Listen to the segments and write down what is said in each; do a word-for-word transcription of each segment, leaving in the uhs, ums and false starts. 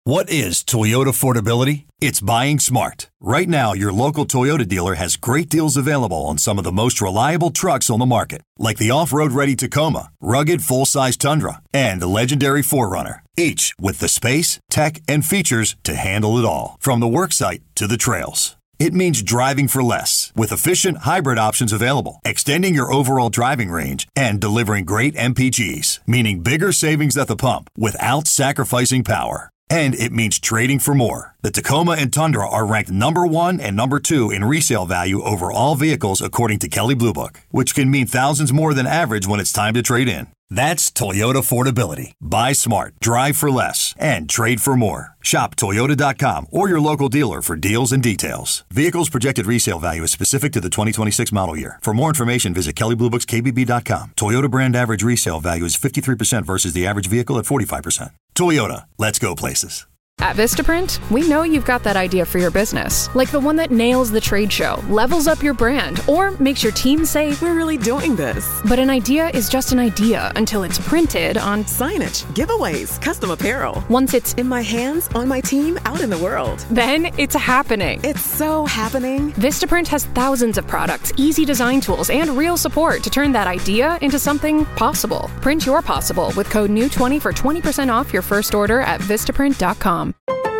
What is Toyota affordability? It's buying smart. Right now, your local Toyota dealer has great deals available on some of the most reliable trucks on the market, like the off-road ready Tacoma, rugged full-size Tundra, and the legendary four runner, each with the space, tech, and features to handle it all, from the worksite to the trails. It means driving for less, with efficient hybrid options available, extending your overall driving range, and delivering great M P Gs, meaning bigger savings at the pump without sacrificing power. And it means trading for more. The Tacoma and Tundra are ranked number one and number two in resale value over all vehicles according to Kelley Blue Book, which can mean thousands more than average when it's time to trade in. That's Toyota affordability. Buy smart, drive for less, and trade for more. Shop Toyota dot com or your local dealer for deals and details. Vehicles projected resale value is specific to the twenty twenty-six model year. For more information, visit Kelley Blue Books K B B dot com. Toyota brand average resale value is fifty-three percent versus the average vehicle at forty-five percent. Toyota, let's go places. At Vistaprint, we know you've got that idea for your business, like the one that nails the trade show, levels up your brand, or makes your team say, "We're really doing this." But an idea is just an idea until it's printed on signage, giveaways, custom apparel. Once it's in my hands, on my team, out in the world. Then it's happening. It's so happening. Vistaprint has thousands of products, easy design tools, and real support to turn that idea into something possible. Print your possible with code new twenty for twenty percent off your first order at Vistaprint dot com.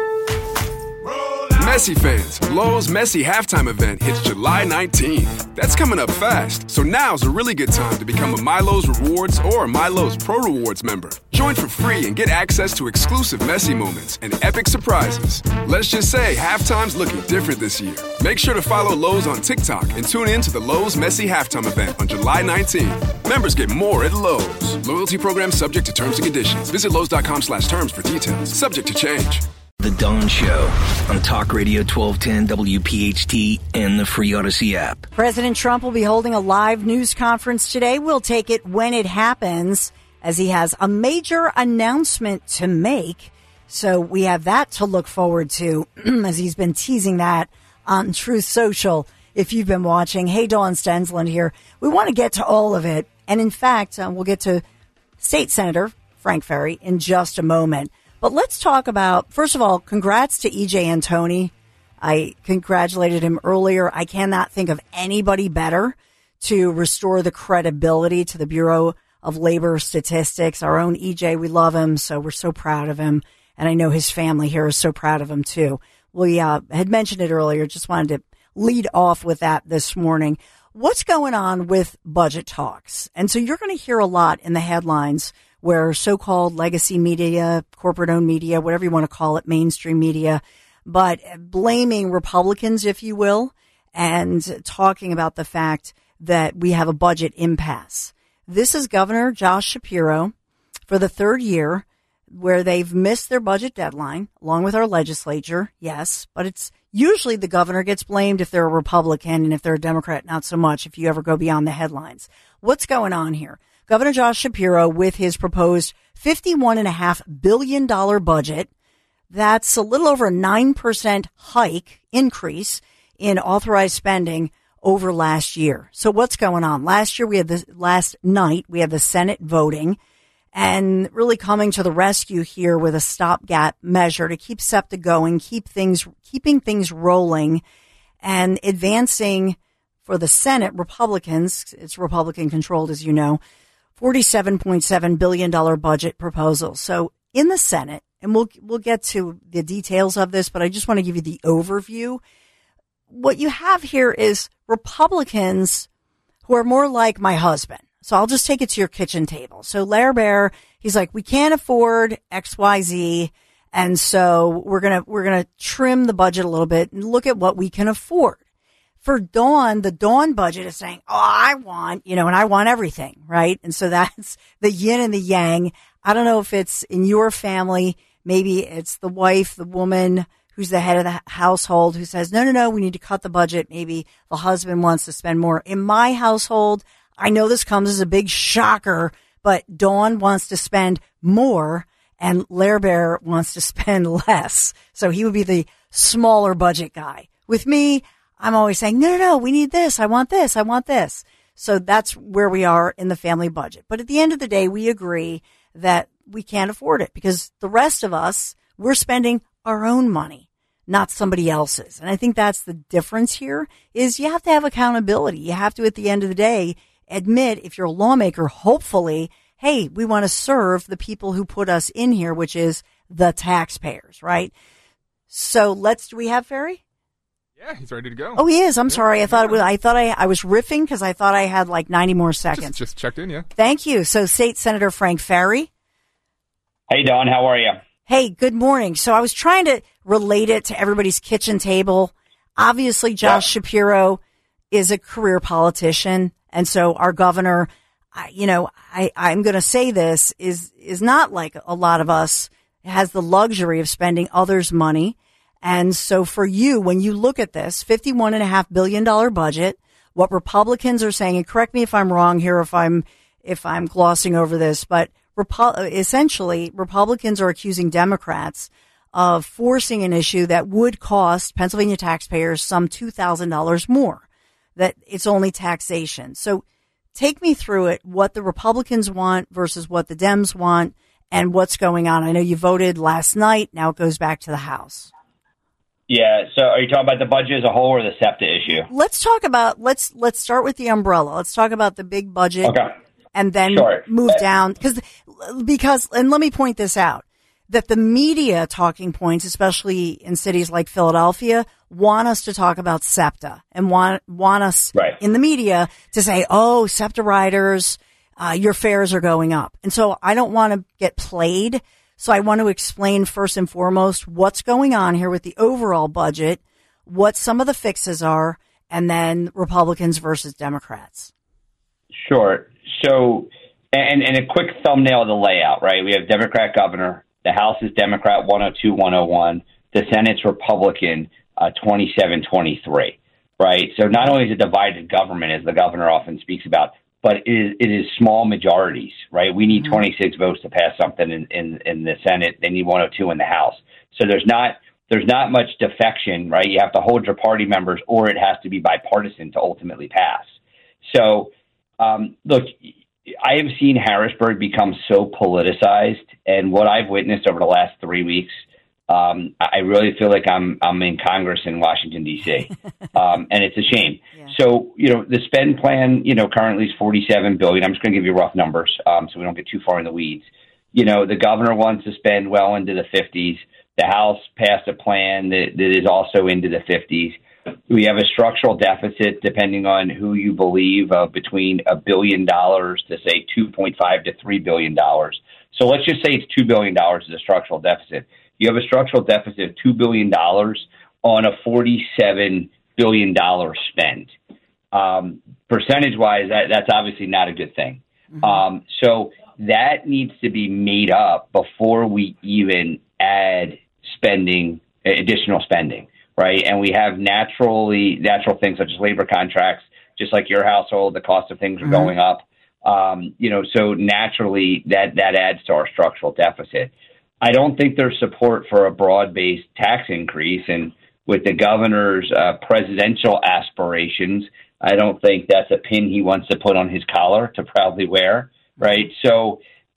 Messi fans, Lowe's Messi halftime event hits July nineteenth. That's coming up fast, so now's a really good time to become a MyLowe's Rewards or MyLowe's Pro Rewards member. Join for free and get access to exclusive Messi moments and epic surprises. Let's just say halftime's looking different this year. Make sure to follow Lowe's on TikTok and tune in to the Lowe's Messi halftime event on July nineteenth. Members get more at Lowe's. Loyalty program subject to terms and conditions. Visit Lowe's dot com slash terms for details. Subject to change. The Dawn Show on Talk Radio twelve ten W P H T and the free Odyssey app. President Trump will be holding a live news conference today. We'll take it when it happens, as he has a major announcement to make. So we have that to look forward to, as he's been teasing that on Truth Social. If you've been watching, hey, Dawn Stensland here. We want to get to all of it. And in fact, uh, we'll get to State Senator Frank Ferry in just a moment. But let's talk about, first of all, congrats to E J Antoni. I congratulated him earlier. I cannot think of anybody better to restore the credibility to the Bureau of Labor Statistics. Our own E J, we love him, so we're so proud of him. And I know his family here is so proud of him, too. We uh, had mentioned it earlier, just wanted to lead off with that this morning. What's going on with budget talks? And so you're going to hear a lot in the headlines where so-called legacy media, corporate-owned media, whatever you want to call it, mainstream media, but blaming Republicans, if you will, and talking about the fact that we have a budget impasse. This is Governor Josh Shapiro for the third year where they've missed their budget deadline, along with our legislature, yes, but it's usually the governor gets blamed if they're a Republican, and if they're a Democrat, not so much if you ever go beyond the headlines. What's going on here? Governor Josh Shapiro, with his proposed fifty-one point five billion dollars budget, that's a little over a nine percent hike increase in authorized spending over last year. So what's going on? Last year, we had the last night, we had the Senate voting and really coming to the rescue here with a stopgap measure to keep SEPTA going, keep things, keeping things rolling and advancing for the Senate. Republicans, it's Republican controlled, as you know, forty-seven point seven billion dollars budget proposal. So in the Senate, and we'll we'll get to the details of this, but I just want to give you the overview. What you have here is Republicans who are more like my husband. So I'll just take it to your kitchen table. So Lair Bear, he's like, we can't afford X Y Z, and so we're gonna we're gonna trim the budget a little bit and look at what we can afford. For Dawn, the Dawn budget is saying, oh, I want, you know, and I want everything, right? And so that's the yin and the yang. I don't know if it's in your family. Maybe it's the wife, the woman who's the head of the household who says, no, no, no, we need to cut the budget. Maybe the husband wants to spend more. In my household, I know this comes as a big shocker, but Dawn wants to spend more and Lair Bear wants to spend less. So he would be the smaller budget guy. With me, I'm always saying, no, no, no, we need this. I want this. I want this. So that's where we are in the family budget. But at the end of the day, we agree that we can't afford it because the rest of us, We're spending our own money, not somebody else's. And I think that's the difference here is you have to have accountability. You have to, at the end of the day, admit if you're a lawmaker, hopefully, hey, we want to serve the people who put us in here, which is the taxpayers, right? So let's, do we have Ferry? Yeah, he's ready to go. Oh, he is. I'm yeah, sorry. I thought yeah. it was, I thought I, I was riffing because I thought I had like ninety more seconds. Just, just checked in, yeah. Thank you. So State Senator Frank Ferry. Hey, Dawn. How are you? Hey, good morning. So I was trying to relate it to everybody's kitchen table. Obviously, Josh yeah. Shapiro is a career politician. And so our governor, I, you know, I, I'm going to say this is, is not like a lot of us has the luxury of spending others' money. And so for you, when you look at this fifty-one and a half billion dollar budget, what Republicans are saying, and correct me if I'm wrong here, if I'm, if I'm glossing over this, but Repo- essentially Republicans are accusing Democrats of forcing an issue that would cost Pennsylvania taxpayers some two thousand dollars more, that it's only taxation. So take me through it, what the Republicans want versus what the Dems want and what's going on. I know you voted last night. Now it goes back to the House. Yeah. So are you talking about the budget as a whole or the SEPTA issue? Let's talk about, let's, let's start with the umbrella. Let's talk about the big budget. Okay. And then sure. move down because, because, and let me point this out, that the media talking points, especially in cities like Philadelphia, want us to talk about SEPTA and want, want us right. in the media to say, oh, SEPTA riders, uh, your fares are going up. And so I don't want to get played. So I want to explain first and foremost what's going on here with the overall budget, what some of the fixes are, and then Republicans versus Democrats. Sure. So, and, and a quick thumbnail of the layout, right? We have Democrat governor. The House is Democrat one oh two, one oh one. The Senate's Republican uh, twenty-seven, twenty-three, right? So not only is it divided government, as the governor often speaks about, but it is, it is small majorities, right? We need mm-hmm. twenty-six votes to pass something in, in, in the Senate. They need one oh two in the House. So there's not there's not much defection, right? You have to hold your party members, or it has to be bipartisan to ultimately pass. So, um, look, I have seen Harrisburg become so politicized, and what I've witnessed over the last three weeks, um, I really feel like I'm I'm in Congress in Washington, D C, um, and it's a shame. Yeah. So, you know, the spend plan, you know, currently is forty-seven billion dollars. I'm just going to give you rough numbers um, so we don't get too far in the weeds. You know, the governor wants to spend well into the fifties. The House passed a plan that, that is also into the fifties. We have a structural deficit, depending on who you believe, of between a billion dollars to say two point five to three billion dollars. So let's just say it's two billion dollars is a structural deficit. You have a structural deficit of two billion dollars on a forty-seven billion dollars spend. Um, percentage wise, that, that's obviously not a good thing. Mm-hmm. Um, so that needs to be made up before we even add spending, additional spending. Right. And we have naturally natural things such as labor contracts, just like your household, the cost of things are mm-hmm. going up. Um, you know, so naturally that, that adds to our structural deficit. I don't think there's support for a broad based tax increase. And with the governor's uh, presidential aspirations, I don't think that's a pin he wants to put on his collar to proudly wear. Right. So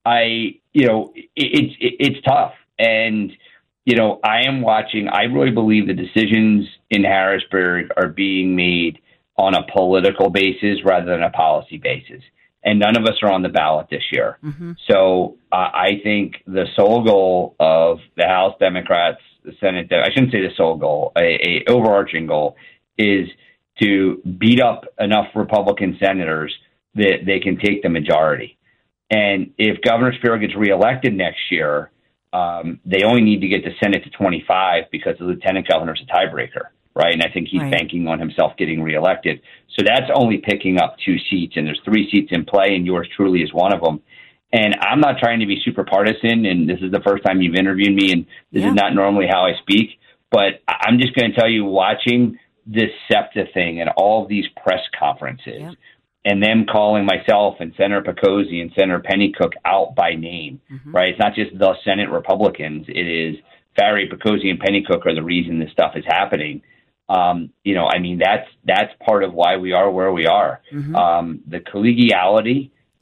I, you know, it, it's, it, it's tough. And, you know, I am watching. I really believe the decisions in Harrisburg are being made on a political basis rather than a policy basis. And none of us are on the ballot this year. Mm-hmm. So uh, I think the sole goal of the House Democrats, the Senate, I shouldn't say the sole goal, a, a overarching goal is to beat up enough Republican senators that they can take the majority. And if Governor Shapiro gets reelected next year, Um, they only need to get the Senate to twenty-five because the lieutenant governor is a tiebreaker, right? And I think he's right. banking on himself getting reelected. So that's only picking up two seats, and there's three seats in play, and yours truly is one of them. And I'm not trying to be super partisan, and this is the first time you've interviewed me, and this yeah. is not normally how I speak, but I'm just going to tell you, watching this SEPTA thing and all of these press conferences, yeah. and them calling myself and Senator Pecosi and Senator Pennycook out by name, mm-hmm. right? It's not just the Senate Republicans. It is Farry, Pecosi, and Pennycook are the reason this stuff is happening. Um, you know, I mean, that's that's part of why we are where we are. Mm-hmm. Um, the collegiality,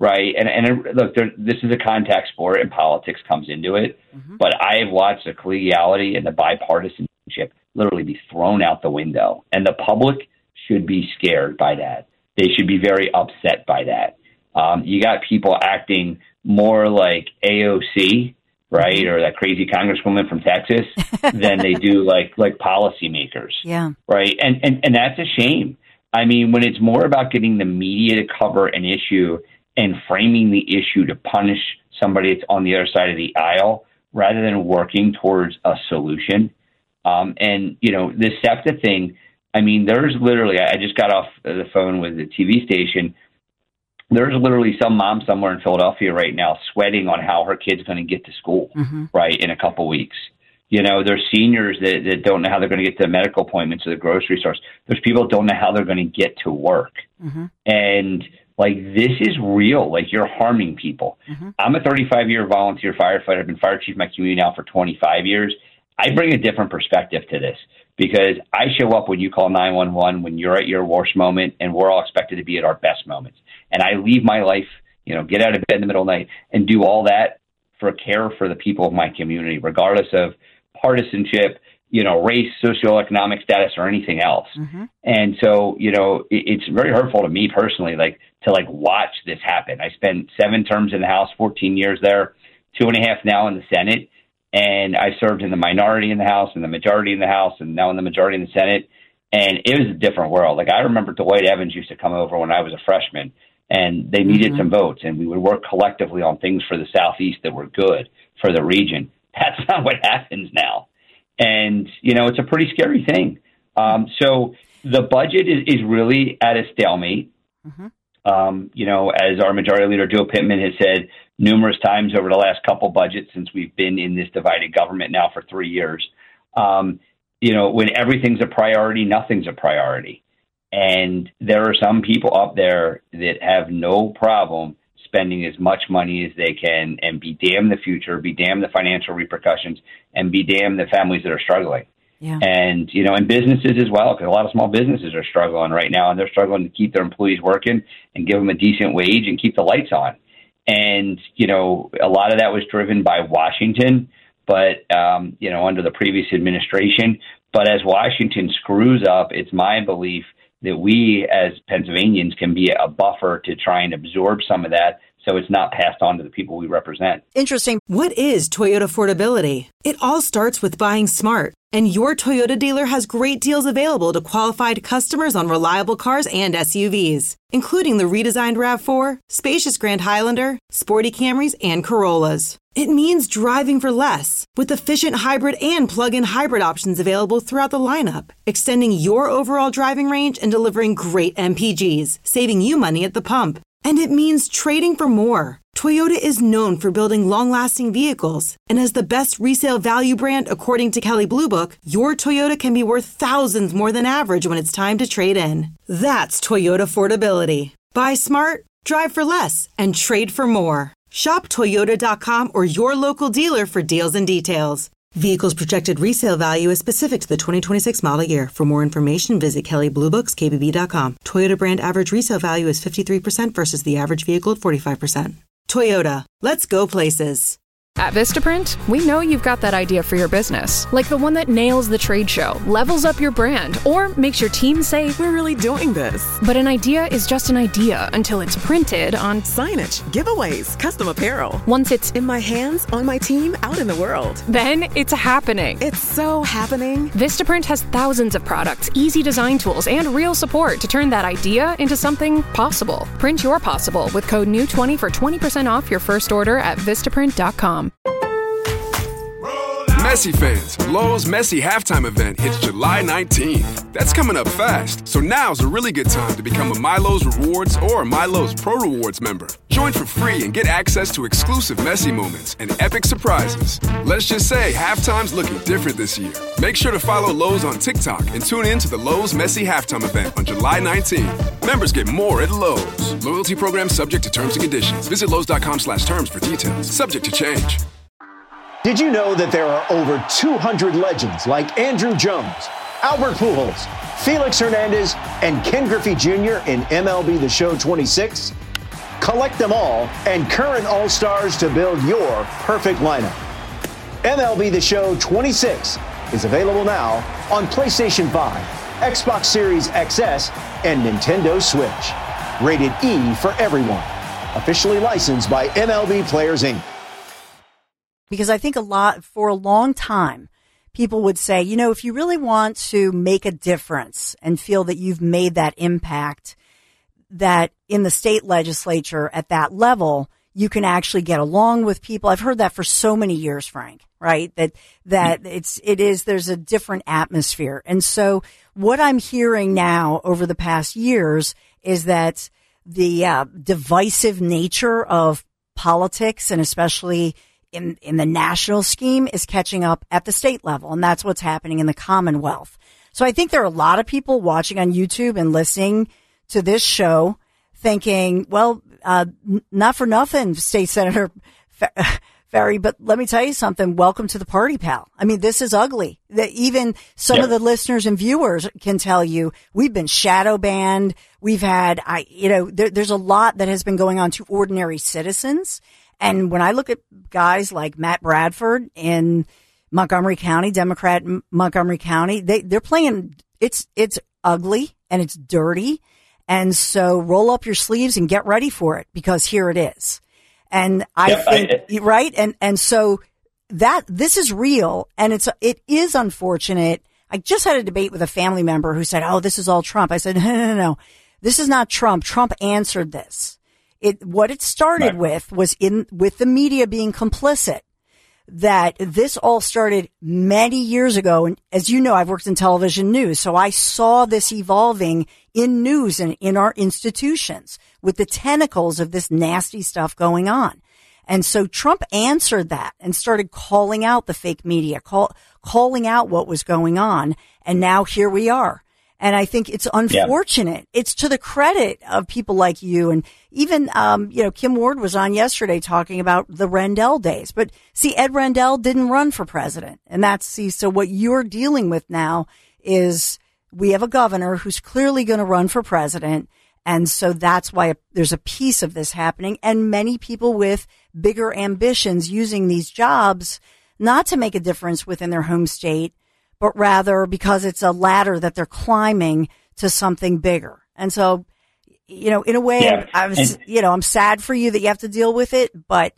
right? And and look, there, this is a contact sport, and politics comes into it. Mm-hmm. But I have watched the collegiality and the bipartisanship literally be thrown out the window, and the public should be scared by that. They should be very upset by that. Um, you got people acting more like A O C, right, or that crazy congresswoman from Texas, than they do like like policymakers, yeah, right? And and and that's a shame. I mean, when it's more about getting the media to cover an issue and framing the issue to punish somebody that's on the other side of the aisle, rather than working towards a solution. Um, and you know, the SEPTA thing. I mean, there's literally. I just got off the phone with the T V station. There's literally some mom somewhere in Philadelphia right now sweating on how her kid's going to get to school, mm-hmm. right, in a couple weeks. You know, there's seniors that, that don't know how they're going to get to medical appointments or the grocery stores. There's people that don't know how they're going to get to work. Mm-hmm. And, like, this is real. Like, you're harming people. Mm-hmm. I'm a thirty-five-year volunteer firefighter. I've been fire chief of my community now for twenty-five years. I bring a different perspective to this because I show up when you call nine one one, when you're at your worst moment, and we're all expected to be at our best moments. And I leave my life, you know, get out of bed in the middle of the night and do all that for care for the people of my community, regardless of partisanship, you know, race, socioeconomic status, or anything else. Mm-hmm. And so, you know, it, it's very hurtful to me personally, like to like watch this happen. I spent seven terms in the House, fourteen years there, two and a half now in the Senate. And I served in the minority in the House and the majority in the House and now in the majority in the Senate. And it was a different world. Like I remember Dwight Evans used to come over when I was a freshman and they needed mm-hmm. some votes and we would work collectively on things for the Southeast that were good for the region. That's not what happens now. And, you know, it's a pretty scary thing. Um, so the budget is, is really at a stalemate. Mm-hmm. Um, you know, as our majority leader, Joe Pittman, has said numerous times over the last couple budgets since we've been in this divided government now for three years, um, you know, when everything's a priority, nothing's a priority. And there are some people up there that have no problem spending as much money as they can and be damned the future, be damned the financial repercussions, and be damned the families that are struggling. Yeah. And, you know, and businesses as well, because a lot of small businesses are struggling right now, and they're struggling to keep their employees working and give them a decent wage and keep the lights on. And, you know, a lot of that was driven by Washington, but, um, you know, under the previous administration. But as Washington screws up, it's my belief that we as Pennsylvanians can be a buffer to try and absorb some of that so it's not passed on to the people we represent. Interesting. What is Toyota affordability? It all starts with buying smart. And your Toyota dealer has great deals available to qualified customers on reliable cars and S U Vs, including the redesigned RAV four, spacious Grand Highlander, sporty Camrys, and Corollas. It means driving for less, with efficient hybrid and plug-in hybrid options available throughout the lineup, extending your overall driving range and delivering great M P Gs, saving you money at the pump. And it means trading for more. Toyota is known for building long-lasting vehicles. And as the best resale value brand according to Kelley Blue Book, your Toyota can be worth thousands more than average when it's time to trade in. That's Toyota affordability. Buy smart, drive for less, and trade for more. Shop Toyota dot com or your local dealer for deals and details. Vehicle's projected resale value is specific to the twenty twenty-six model year. For more information, visit Kelley Blue Books K B B dot com. Toyota brand average resale value is fifty-three percent versus the average vehicle at forty-five percent. Toyota, let's go places. At Vistaprint, we know you've got that idea for your business, like the one that nails the trade show, levels up your brand, or makes your team say, "We're really doing this." But an idea is just an idea until it's printed on signage, giveaways, custom apparel. Once it's in my hands, on my team, out in the world. Then it's happening. It's so happening. Vistaprint has thousands of products, easy design tools, and real support to turn that idea into something possible. Print your possible with code N E W twenty for twenty percent off your first order at Vistaprint dot com. Messi fans, Lowe's Messi halftime event hits July nineteenth. That's coming up fast, so now's a really good time to become a MyLowe's Rewards or MyLowe's Pro Rewards member. Join for free and get access to exclusive Messi moments and epic surprises. Let's just say halftime's looking different this year. Make sure to follow Lowe's on TikTok and tune in to the Lowe's Messi halftime event on July nineteenth. Members get more at Lowe's. Loyalty program subject to terms and conditions. Visit Lowe's dot com slash terms for details. Subject to change. Did you know that there are over two hundred legends like Andrew Jones, Albert Pujols, Felix Hernandez, and Ken Griffey Junior in M L B The Show twenty-six? Collect them all and current All-Stars to build your perfect lineup. M L B The Show twenty-six is available now on PlayStation five, Xbox Series X S, and Nintendo Switch. Rated E for everyone. Officially licensed by M L B Players, Incorporated. Because I think a lot, for a long time, people would say, you know, if you really want to make a difference and feel that you've made that impact, that in the state legislature at that level, you can actually get along with people. I've heard that for so many years, Frank, right? That, that it's, it is, there's a different atmosphere. And so what I'm hearing now over the past years is that the uh, divisive nature of politics, and especially in, in the national scheme, is catching up at the state level. And that's what's happening in the Commonwealth. So I think there are a lot of people watching on YouTube and listening to this show thinking, well, uh, n- not for nothing, State Senator Ferry, but let me tell you something. Welcome to the party, pal. I mean, this is ugly. That even some yep. of the listeners and viewers can tell you we've been shadow banned. We've had, I, you know, there, there's a lot that has been going on to ordinary citizens. And when I look at guys like Matt Bradford in Montgomery County, Democrat in Montgomery County, they, they're playing, it's, it's ugly and it's dirty. And so roll up your sleeves and get ready for it, because here it is. And I yeah, think, I, right. And, and so that this is real, and it's, it is unfortunate. I just had a debate with a family member who said, oh, this is all Trump. I said, no, no, no, no. This is not Trump. Trump answered this. It, what it started right. with was in, with the media being complicit. That this all started many years ago. And as you know, I've worked in television news, so I saw this evolving in news and in our institutions with the tentacles of this nasty stuff going on. And so Trump answered that and started calling out the fake media, call, calling out what was going on. And now here we are. And I think it's unfortunate. Yeah. It's to the credit of people like you. And even, um, you know, Kim Ward was on yesterday talking about the Rendell days. But see, Ed Rendell didn't run for president. And that's, see, so what you're dealing with now is we have a governor who's clearly going to run for president. And so that's why there's a piece of this happening. And many people with bigger ambitions using these jobs not to make a difference within their home state, but rather because it's a ladder that they're climbing to something bigger. And so, you know, in a way, yeah. I was, you know, I'm sad for you that you have to deal with it, but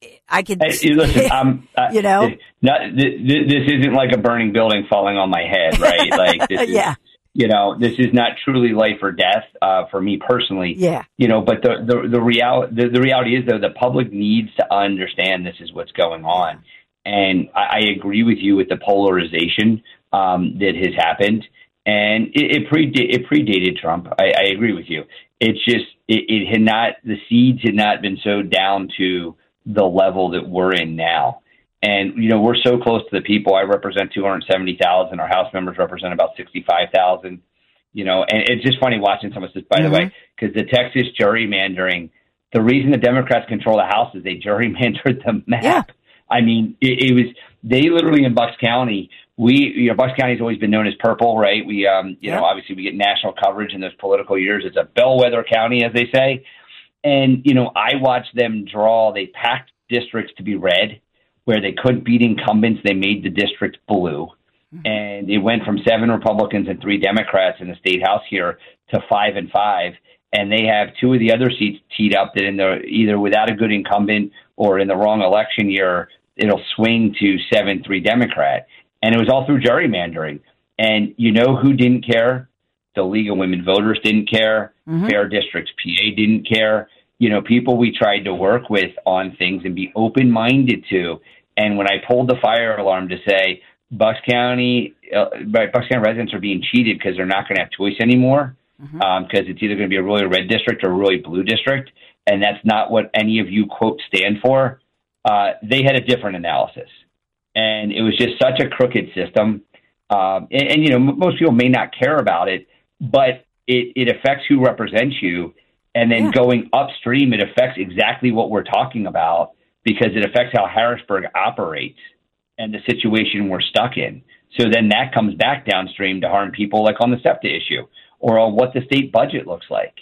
I could, hey, listen, um, uh, you know, not, th- th- this isn't like a burning building falling on my head, right? Like, this is, yeah. you know, this is not truly life or death uh, for me personally. Yeah. You know, but the the the, real, the the reality is, though, the public needs to understand this is what's going on. And I, I agree with you with the polarization um, that has happened. And it, it, preda- it predated Trump. I, I agree with you. It's just, it, it had not, the seeds had not been sowed down to the level that we're in now. And, you know, we're so close to the people. I represent two hundred seventy thousand. Our House members represent about sixty-five thousand. You know, and it's just funny watching some of this, by mm-hmm. the way, because the Texas gerrymandering, the reason the Democrats control the House is they gerrymandered the map. Yeah. I mean, it, it was, they literally in Bucks County, we, you know, Bucks County has always been known as purple, right? We, um, you yeah. know, obviously we get national coverage in those political years. It's a bellwether county, as they say. And, you know, I watched them draw, they packed districts to be red where they couldn't beat incumbents. They made the district blue. Mm-hmm. And it went from seven Republicans and three Democrats in the state house here to five and five. And they have two of the other seats teed up that in the, either without a good incumbent or in the wrong election year, it'll swing to seven three Democrat. And it was all through gerrymandering. And you know who didn't care? The League of Women Voters didn't care. Mm-hmm. Fair Districts P A didn't care. You know, people we tried to work with on things and be open-minded to. And when I pulled the fire alarm to say, Bucks County, uh, Bucks County residents are being cheated because they're not going to have choice anymore, because mm-hmm. um, it's either going to be a really red district or a really blue district, and that's not what any of you, quote, stand for, uh, they had a different analysis. And it was just such a crooked system. Um, and, and, you know, m- most people may not care about it, but it, it affects who represents you. And then yeah. going upstream, it affects exactly what we're talking about, because it affects how Harrisburg operates and the situation we're stuck in. So then that comes back downstream to harm people, like on the SEPTA issue or on what the state budget looks like.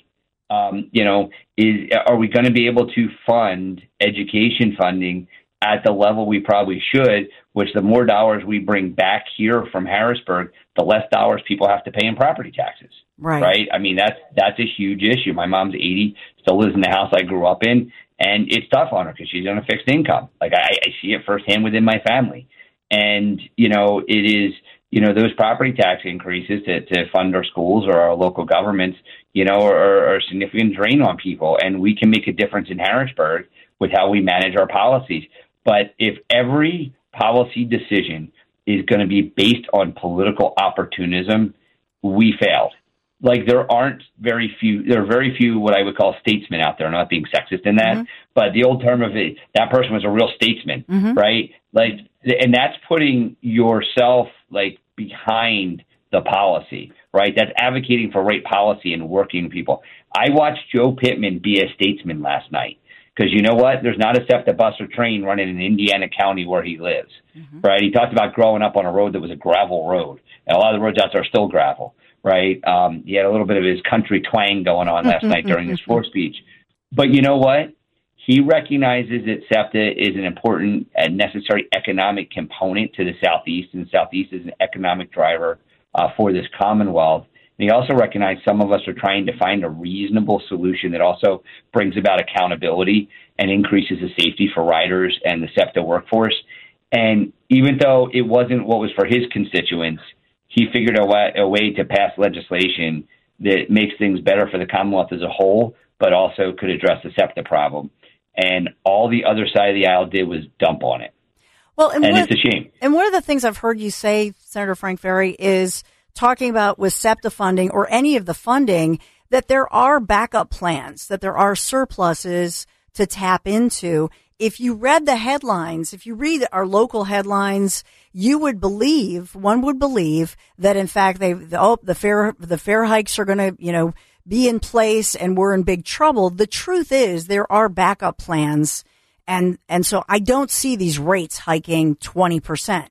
Um, you know, is are we going to be able to fund education funding at the level we probably should, which the more dollars we bring back here from Harrisburg, the less dollars people have to pay in property taxes. Right. Right. I mean, that's that's a huge issue. My mom's eighty, still lives in the house I grew up in, and it's tough on her because she's on a fixed income. Like I, I see it firsthand within my family. And, you know, it is, you know, those property tax increases to, to fund our schools or our local governments, you know, are, are a significant drain on people. And we can make a difference in Harrisburg with how we manage our policies. But if every policy decision is going to be based on political opportunism, we failed. Like there aren't very few, there are very few what I would call statesmen out there. I'm not being sexist in that, mm-hmm. but the old term of it, that person was a real statesman, mm-hmm. right? Like, and that's putting yourself like behind the policy, right? That's advocating for right policy and working people. I watched Joe Pittman be a statesman last night. Because you know what? There's not a SEPTA bus or train running in Indiana County where he lives, mm-hmm. right? He talked about growing up on a road that was a gravel road. And a lot of the roads out there are still gravel, right? Um, he had a little bit of his country twang going on last night during his floor speech. But you know what? He recognizes that SEPTA is an important and necessary economic component to the Southeast, and the Southeast is an economic driver uh, for this Commonwealth. And he also recognized some of us are trying to find a reasonable solution that also brings about accountability and increases the safety for riders and the SEPTA workforce. And even though it wasn't what was for his constituents, he figured a way, a way to pass legislation that makes things better for the Commonwealth as a whole, but also could address the SEPTA problem. And all the other side of the aisle did was dump on it. Well, and, and one, it's a shame. And one of the things I've heard you say, Senator Frank Ferry, is talking about with SEPTA funding or any of the funding, that there are backup plans, that there are surpluses to tap into. If you read the headlines, if you read our local headlines, you would believe, one would believe that in fact they, oh, the fare, the fare hikes are going to, you know, be in place and we're in big trouble. The truth is there are backup plans. And, and so I don't see these rates hiking twenty percent.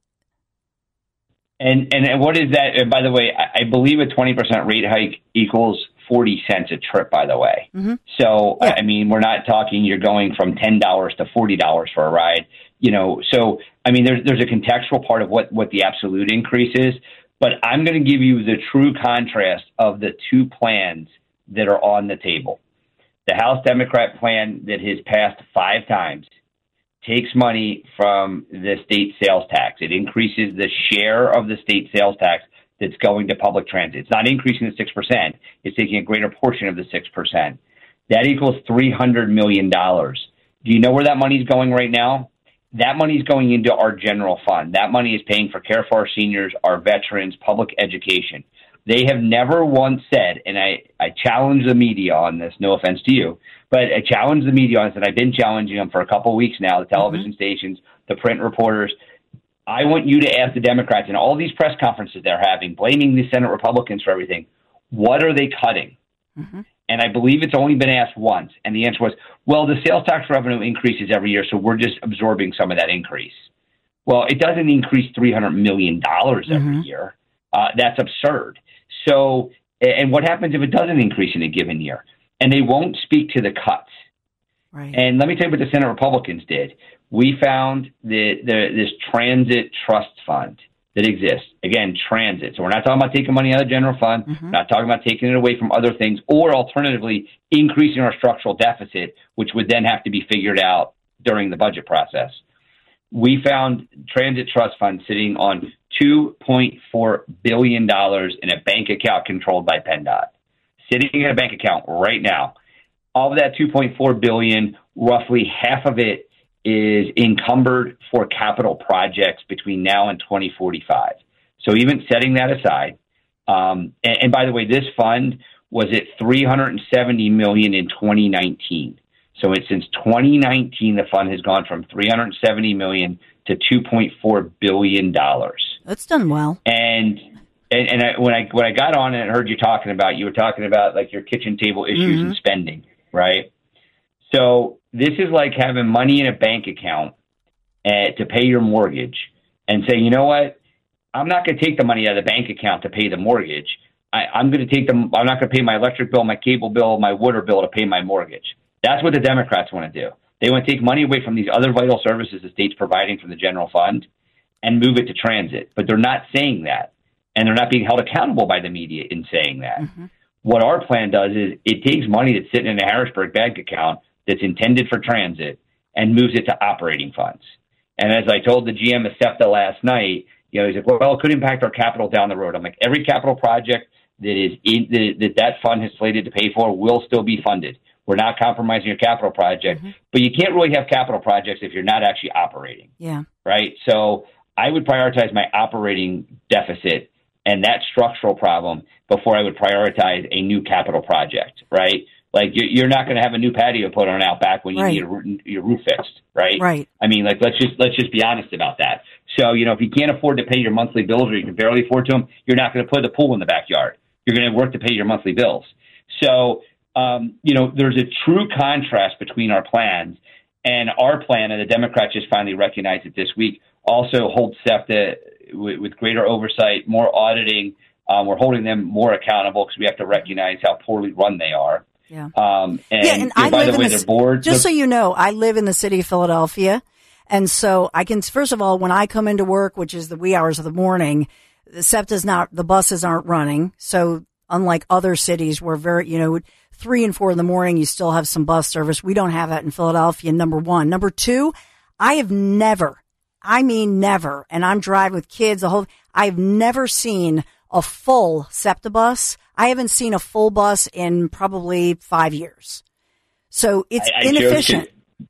And and what is that? And by the way, I, I believe a twenty percent rate hike equals forty cents a trip, by the way. Mm-hmm. So, yeah. I mean, we're not talking you're going from ten dollars to forty dollars for a ride, you know. So, I mean, there's, there's a contextual part of what, what the absolute increase is. But I'm going to give you the true contrast of the two plans that are on the table. The House Democrat plan that has passed five times takes money from the state sales tax. It increases the share of the state sales tax that's going to public transit. It's not increasing the six percent. It's taking a greater portion of the six percent. That equals three hundred million dollars. Do you know where that money is going right now? That money is going into our general fund. That money is paying for care for our seniors, our veterans, public education. They have never once said, and I, I challenge the media on this, no offense to you, but I challenge the media on this, and I've been challenging them for a couple of weeks now, the television mm-hmm. stations, the print reporters. I want you to ask the Democrats in all these press conferences they're having, blaming the Senate Republicans for everything, what are they cutting? Mm-hmm. And I believe it's only been asked once, and the answer was, well, the sales tax revenue increases every year, so we're just absorbing some of that increase. Well, it doesn't increase three hundred million dollars every mm-hmm. year. Uh, that's absurd. So, and what happens if it doesn't increase in a given year? And they won't speak to the cuts. Right. And let me tell you what the Senate Republicans did. We found that the, this transit trust fund that exists. Again, transit. So we're not talking about taking money out of the general fund, mm-hmm. not talking about taking it away from other things, or alternatively, increasing our structural deficit, which would then have to be figured out during the budget process. We found transit trust fund sitting on two point four billion dollars in a bank account controlled by PennDOT. Sitting in a bank account right now. Of that two point four billion dollars, roughly half of it is encumbered for capital projects between now and twenty forty-five. So even setting that aside, um, and, and by the way, this fund was at three hundred seventy million dollars in twenty nineteen. So it, since twenty nineteen, the fund has gone from three hundred seventy million dollars to two point four billion dollars. That's done well. And and, and I, when I when I got on and heard you talking about, you were talking about like your kitchen table issues mm-hmm. and spending, right? So this is like having money in a bank account uh, to pay your mortgage and say, you know what? I'm not going to take the money out of the bank account to pay the mortgage. I, I'm going to take them. I'm not going to pay my electric bill, my cable bill, my water bill to pay my mortgage. That's what the Democrats want to do. They want to take money away from these other vital services the state's providing from the general fund and move it to transit. But they're not saying that. And they're not being held accountable by the media in saying that. Mm-hmm. What our plan does is it takes money that's sitting in a Harrisburg bank account that's intended for transit and moves it to operating funds. And as I told the G M of SEPTA last night, you know, he's like, well, it could impact our capital down the road. I'm like, every capital project that is in, that, that that fund has slated to pay for will still be funded. We're not compromising your capital project, mm-hmm. but you can't really have capital projects if you're not actually operating. Yeah. Right. So I would prioritize my operating deficit and that structural problem before I would prioritize a new capital project. Right. Like you're not going to have a new patio put on Outback when you right. need a, your roof fixed. Right. Right. I mean, like, let's just, let's just be honest about that. So, you know, if you can't afford to pay your monthly bills or you can barely afford to them, you're not going to put a pool in the backyard. You're going to work to pay your monthly bills. So, um, you know, there's a true contrast between our plans, and our plan, and the Democrats just finally recognized it this week, also holds SEPTA with, with greater oversight, more auditing. Um, we're holding them more accountable because we have to recognize how poorly run they are. Yeah. Um, and, yeah, and you know, I by live the way, in their the, board. just so you know, I live in the city of Philadelphia. And so I can, first of all, when I come into work, which is the wee hours of the morning, the SEPTA's not, the buses aren't running. So unlike other cities where very, you know, three and four in the morning, you still have some bus service. We don't have that in Philadelphia, number one. Number two, I have never, I mean never, and I'm driving with kids, the whole, I've never seen a full SEPTA bus. I haven't seen a full bus in probably five years. So it's I, I inefficient.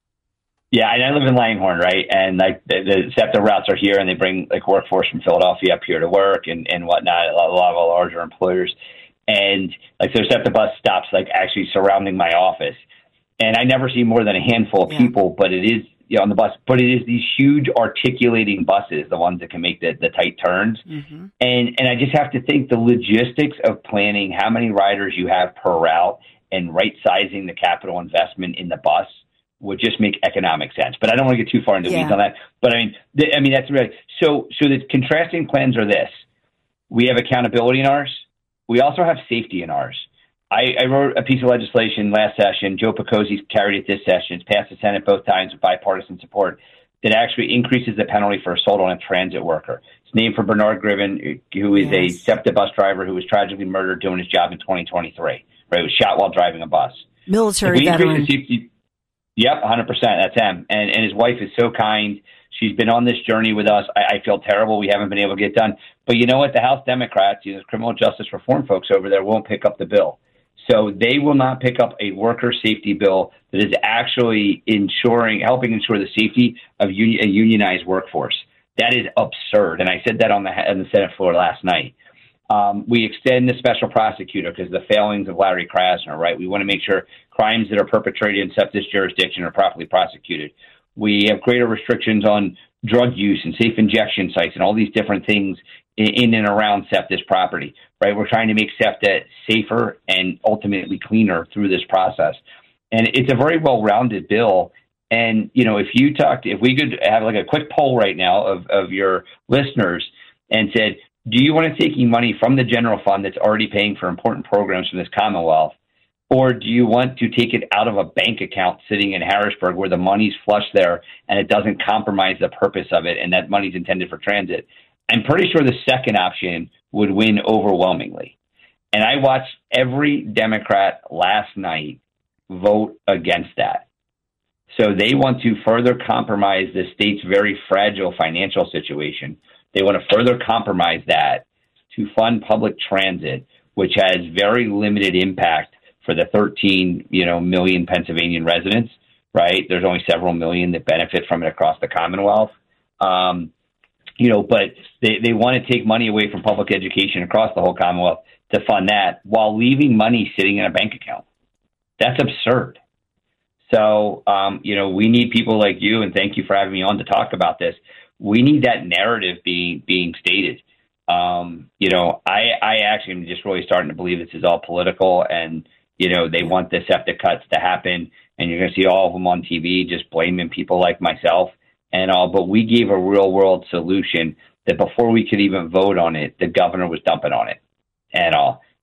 Yeah, and I live in Langhorne, right? And like the, the SEPTA routes are here, and they bring like workforce from Philadelphia up here to work and, and whatnot. A lot, a lot of our larger employers, and like there's SEPTA bus stops like actually surrounding my office, and I never see more than a handful of yeah. people. But it is you know, on the bus, but it is these huge articulating buses, the ones that can make the, the tight turns. Mm-hmm. And and I just have to think the logistics of planning how many riders you have per route and right sizing the capital investment in the bus would just make economic sense. But I don't want to get too far into the yeah. weeds on that. But I mean, th- I mean, that's really, so, so the contrasting plans are this. We have accountability in ours. We also have safety in ours. I, I wrote a piece of legislation last session. Joe Picozzi carried it this session. It's passed the Senate both times with bipartisan support that actually increases the penalty for assault on a transit worker. It's named for Bernard Griven, who is yes. a SEPTA bus driver who was tragically murdered doing his job in twenty twenty-three. Right, he was shot while driving a bus. Military veteran. Safety, yep, one hundred percent. That's him. And, and his wife is so kind. She's been on this journey with us. I, I feel terrible we haven't been able to get done. But you know what? The House Democrats, you know, criminal justice reform folks over there, won't pick up the bill. So they will not pick up a worker safety bill that is actually ensuring, helping ensure the safety of union, a unionized workforce. That is absurd. And I said that on the, on the Senate floor last night. Um, we extend the special prosecutor because of the failings of Larry Krasner, right? We want to make sure crimes that are perpetrated in SEPTA's jurisdiction are properly prosecuted. We have greater restrictions on drug use and safe injection sites and all these different things in, in and around SEPTA's property, right? We're trying to make SEPTA safer and ultimately cleaner through this process. And it's a very well-rounded bill. And, you know, if you talked, if we could have like a quick poll right now of, of your listeners and said, do you want to take money from the general fund that's already paying for important programs from this Commonwealth? Or do you want to take it out of a bank account sitting in Harrisburg where the money's flush there and it doesn't compromise the purpose of it and that money's intended for transit? I'm pretty sure the second option would win overwhelmingly. And I watched every Democrat last night vote against that. So they want to further compromise the state's very fragile financial situation. They want to further compromise that to fund public transit, which has very limited impact for the thirteen, you know, million Pennsylvanian residents, right? There's only several million that benefit from it across the Commonwealth. Um, you know, but they, they want to take money away from public education across the whole Commonwealth to fund that while leaving money sitting in a bank account. That's absurd. So, um, you know, we need people like you, and thank you for having me on to talk about this. We need that narrative being being stated. Um, you know, I, I actually am just really starting to believe this is all political, and, you know, they want the SEPTA cuts to happen, and you're going to see all of them on T V just blaming people like myself and all. But we gave a real world solution that before we could even vote on it, the governor was dumping on it and all.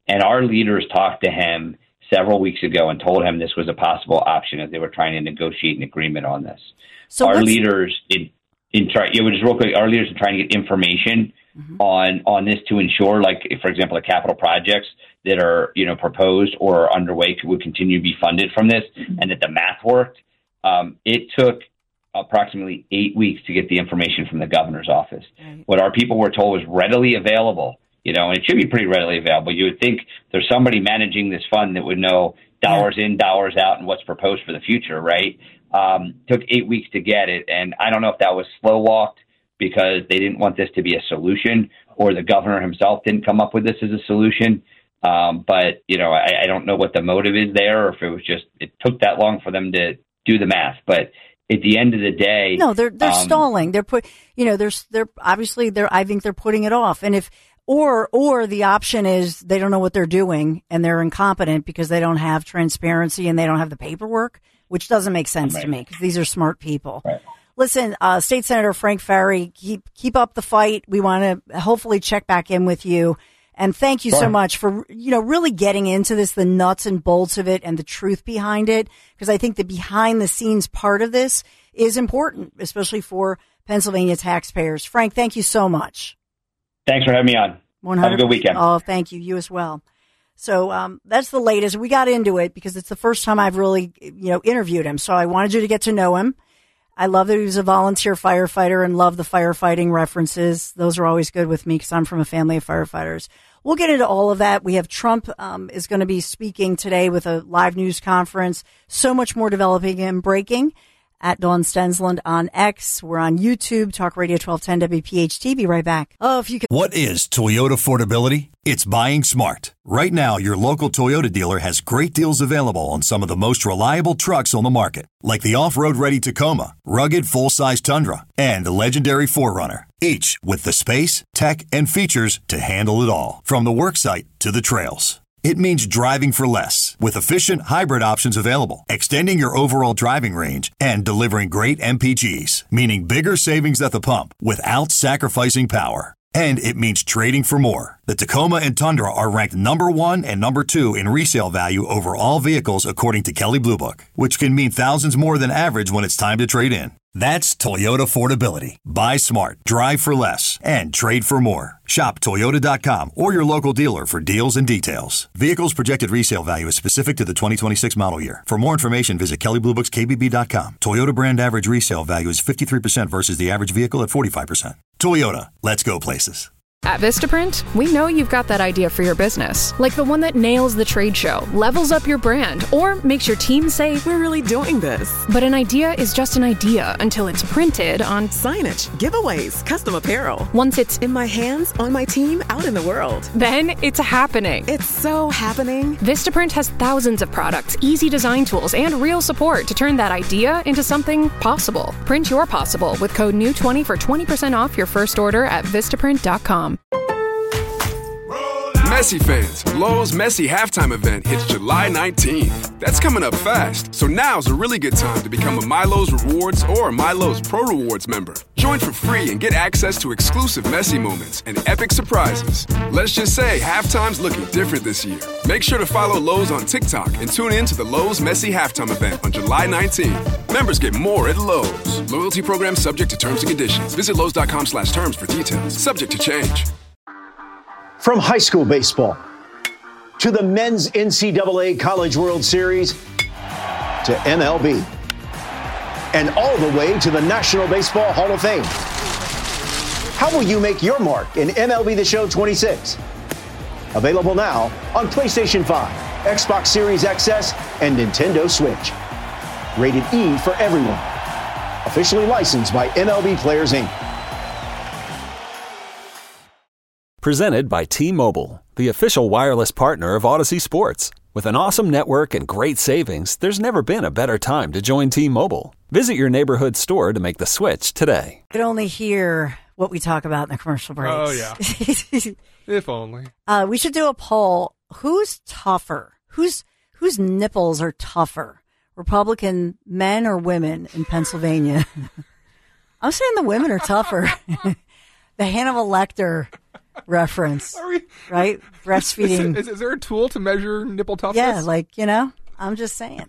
And our leaders talked to him several weeks ago and told him this was a possible option as they were trying to negotiate an agreement on this. So our leaders in, in try, it was just real quick, our leaders are trying to get information mm-hmm. on, on this to ensure, like, for example, the capital projects that are, you know, proposed or are underway would continue to be funded from this mm-hmm. and that the math worked. Um, it took approximately eight weeks to get the information from the governor's office. Right. What our people were told was readily available, you know, and it should be pretty readily available. You would think there's somebody managing this fund that would know dollars yeah. in, dollars out, and what's proposed for the future, right? Um, took eight weeks to get it. And I don't know if that was slow walked because they didn't want this to be a solution or the governor himself didn't come up with this as a solution. Um, but, you know, I, I don't know what the motive is there or if it was just it took that long for them to do the math. But at the end of the day, no, they're they're um, stalling. They're put, you know, they're they're obviously they're. I think they're putting it off. And if or or the option is they don't know what they're doing and they're incompetent because they don't have transparency and they don't have the paperwork, which doesn't make sense right. to me because these are smart people. Right. Listen, uh, State Senator Frank Farry, keep keep up the fight. We want to hopefully check back in with you. And thank you sure. so much for, you know, really getting into this, the nuts and bolts of it and the truth behind it. Because I think the behind the scenes part of this is important, especially for Pennsylvania taxpayers. Frank, thank you so much. Thanks for having me on. one hundred percent Have a good weekend. Oh, thank you. You as well. So, um, that's the latest. We got into it because it's the first time I've really, you know, interviewed him. So I wanted you to get to know him. I love that he was a volunteer firefighter and love the firefighting references. Those are always good with me because I'm from a family of firefighters. We'll get into all of that. We have Trump um, is going to be speaking today with a live news conference. So much more developing and breaking at Dawn Stensland on X. We're on YouTube, Talk Radio twelve ten W P H T. Be right back. Oh, if you could. What is Toyota affordability? It's buying smart. Right now, your local Toyota dealer has great deals available on some of the most reliable trucks on the market, like the off-road ready Tacoma, rugged full-size Tundra, and the legendary four runner, each with the space, tech, and features to handle it all, from the worksite to the trails. It means driving for less, with efficient hybrid options available, extending your overall driving range, and delivering great M P Gs, meaning bigger savings at the pump without sacrificing power. And it means trading for more. The Tacoma and Tundra are ranked number one and number two in resale value over all vehicles according to Kelley Blue Book, which can mean thousands more than average when it's time to trade in. That's Toyota affordability. Buy smart, drive for less, and trade for more. Shop Toyota dot com or your local dealer for deals and details. Vehicles projected resale value is specific to the twenty twenty-six model year. For more information, visit Kelley Blue Books K B B dot com. Toyota brand average resale value is fifty-three percent versus the average vehicle at forty-five percent. Toyota, let's go places. At Vistaprint, we know you've got that idea for your business, like the one that nails the trade show, levels up your brand, or makes your team say, "We're really doing this." But an idea is just an idea until it's printed on signage, giveaways, custom apparel. Once it's in my hands, on my team, out in the world. Then it's happening. It's so happening. Vistaprint has thousands of products, easy design tools, and real support to turn that idea into something possible. Print your possible with code N E W twenty for twenty percent off your first order at Vistaprint dot com. Messi fans, Lowe's Messi halftime event hits July nineteenth. That's coming up fast, so now's a really good time to become a MyLowe's Rewards or a MyLowe's Pro Rewards member. Join for free and get access to exclusive Messi moments and epic surprises. Let's just say halftime's looking different this year. Make sure to follow Lowe's on TikTok and tune in to the Lowe's Messi halftime event on July nineteenth. Members get more at Lowe's. Loyalty program subject to terms and conditions. Visit Lowe's dot com slash terms for details. Subject to change. From high school baseball to the men's N C double A College World Series to M L B and all the way to the National Baseball Hall of Fame. How will you make your mark in M L B The Show twenty-six? Available now on PlayStation five, Xbox Series X S, and Nintendo Switch. Rated E for everyone. Officially licensed by M L B Players, Incorporated. Presented by T-Mobile, the official wireless partner of Odyssey Sports. With an awesome network and great savings, there's never been a better time to join T-Mobile. Visit your neighborhood store to make the switch today. You can only hear what we talk about in the commercial breaks. Oh, yeah. If only. Uh, we should do a poll. Who's tougher? Who's whose nipples are tougher? Republican men or women in Pennsylvania? I'm saying the women are tougher. The Hannibal Lecter reference. Are we, right? Breastfeeding. Is, is, is there a tool to measure nipple toughness? Yeah, like, you know, I'm just saying.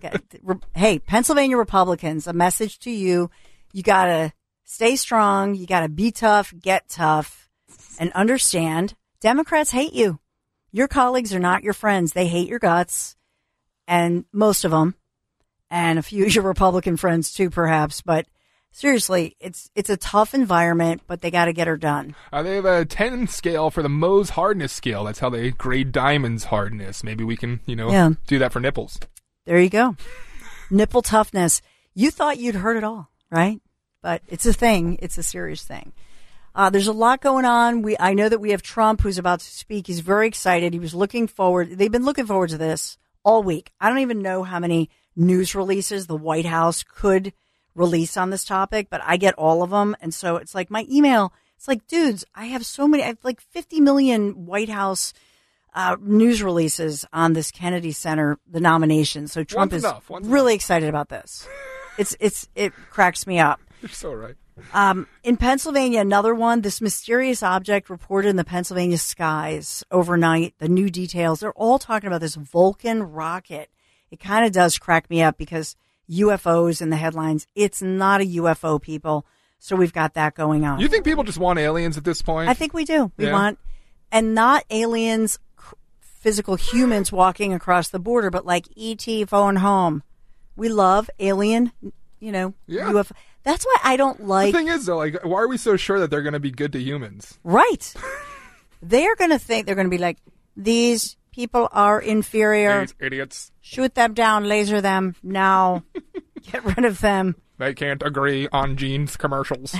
Hey, Pennsylvania Republicans, a message to you. You got to stay strong. You got to be tough, get tough, and understand Democrats hate you. Your colleagues are not your friends. They hate your guts, and most of them, and a few of your Republican friends too, perhaps, but seriously, it's it's a tough environment, but they got to get her done. Uh, they have a ten scale for the Mohs hardness scale. That's how they grade diamonds hardness. Maybe we can, you know, yeah. do that for nipples. There you go. Nipple toughness. You thought you'd heard it all, right? But it's a thing. It's a serious thing. Uh, there's a lot going on. We I know that we have Trump who's about to speak. He's very excited. He was looking forward. They've been looking forward to this all week. I don't even know how many news releases the White House could release on this topic, but I get all of them. And so it's like my email, it's like, dudes, I have so many, I have like fifty million White House uh, news releases on this Kennedy Center, the nomination. So Trump One's is enough. One's really enough. excited about this. It's, it's, it cracks me up. You're so right. Um, in Pennsylvania, another one, this mysterious object reported in the Pennsylvania skies overnight, the new details, they're all talking about this Vulcan rocket. It kind of does crack me up because U F Os in the headlines. It's not a U F O, people. So we've got that going on. You think people just want aliens at this point? I think we do. We yeah. want, and not aliens, physical humans walking across the border, but like E T phone home. We love alien, you know, yeah. U F O. That's why I don't like. The thing is, though, like, why are we so sure that they're going to be good to humans? Right. They're going to think they're going to be like, these people are inferior. These idiots. Shoot them down, laser them now. Get rid of them. They can't agree on jeans commercials.